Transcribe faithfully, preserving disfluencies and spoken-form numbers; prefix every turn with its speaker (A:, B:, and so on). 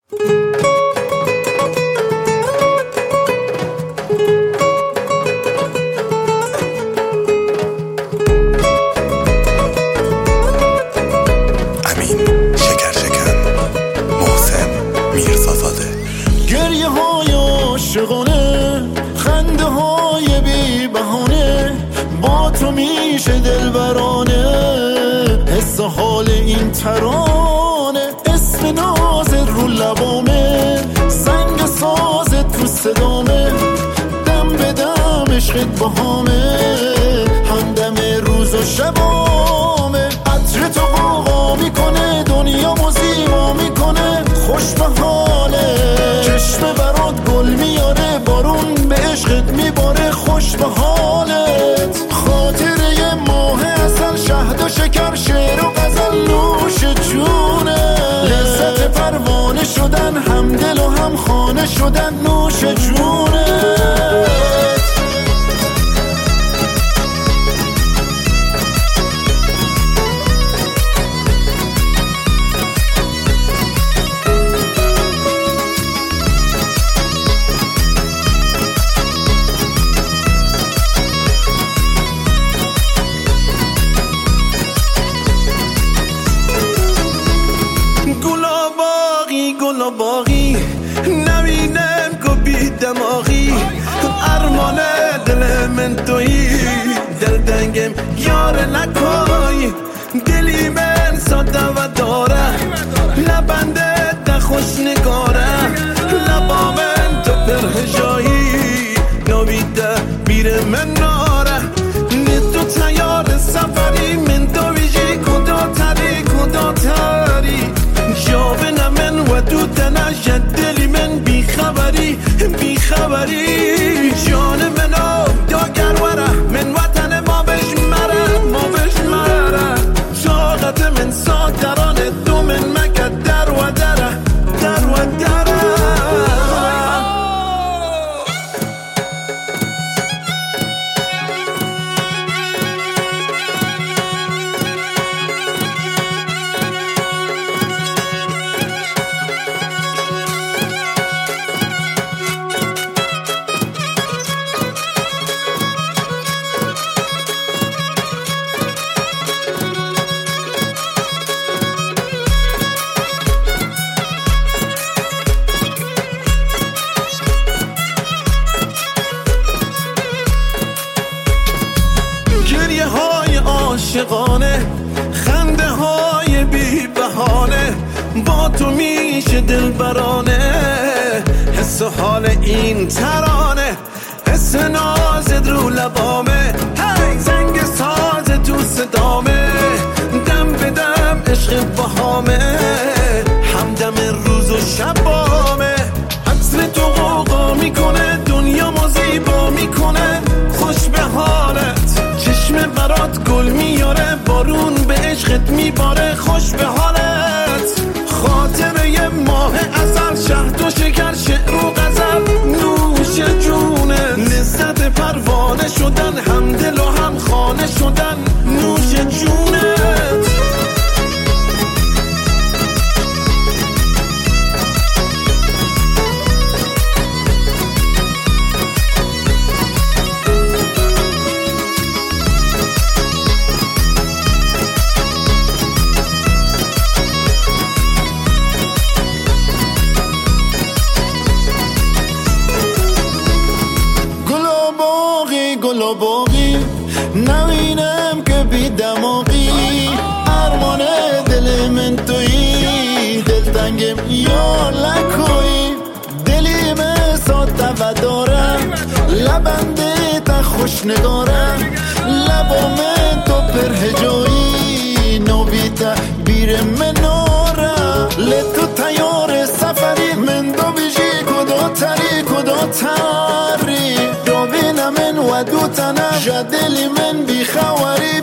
A: گریه های عاشقانه، خنده های بی بهانه، با تو میشه دلبرانه. حس حال این ترانه، اسم نازت رو لبامه، زنگ سازت تو صدامه، دم به دم عشقت باهامه، همدم روز و شبامه. عطر تو قوقا میکنه، دنیا زیبا میکنه، خوش به حاله. چشم برات گل میاره، بارون به عشقت میباره، خوش به حالت. خاطره یه ماه اصل، شهد و شکر، شعر و غزل، نوش جونه. لذت پروانه شدن، هم دل و هم خانه شدن، نوش جونه. گلا باقی نبینم که بی دماغی، ارمان دل من تویی، دل دنگم یار نکای. دلی من ساده و داره، لبنده ده خوش نگاره، لبا من تو پر هجایی، نویده بیره من ناره. نه تو تیار سفری، من تو ویجی کدا تری کدا تری، جاوه من و تو تنش، دلی من بیخبری بیخبری. جان منو داگر وره، من وطن ما بش مره ما بش مره. طاقت من سادرانه، دو من مگه در و دره در و دره. گریه های عاشقانه، خنده های بی بهانه، با تو میشه دلبرانه. حس حال این ترانه، حس نازت رو لبامه، هی زنگ ساز تو صدامه، دم به دم عشق باهامه، همدم روز و شبامه. عطر تو قوقا میکنه، دنیا زیبا میکنه، خوش به حالت. چشم برات گل میاره، بارون به عشقت میباره، خوش به حالت. خاطره یه ماه ازل، شهد و شکر، شعر و غزل، نوش جونه. لذت پروانه شدن، هم دل و هم خانه شدن، نوش جونت. گلا باقی نبینم که بی دماغی، ارمان دل من تویی، دل تنگم یار لکویی. دلی من ساده و داره، لبنده تا خوش نگاره، لبا من تو پر هجایی، نویده بیر مناره. لتو تیار سفری، من دو بیجی کدا تری کدا تری. من و دو تنه، جدلی من بیخواری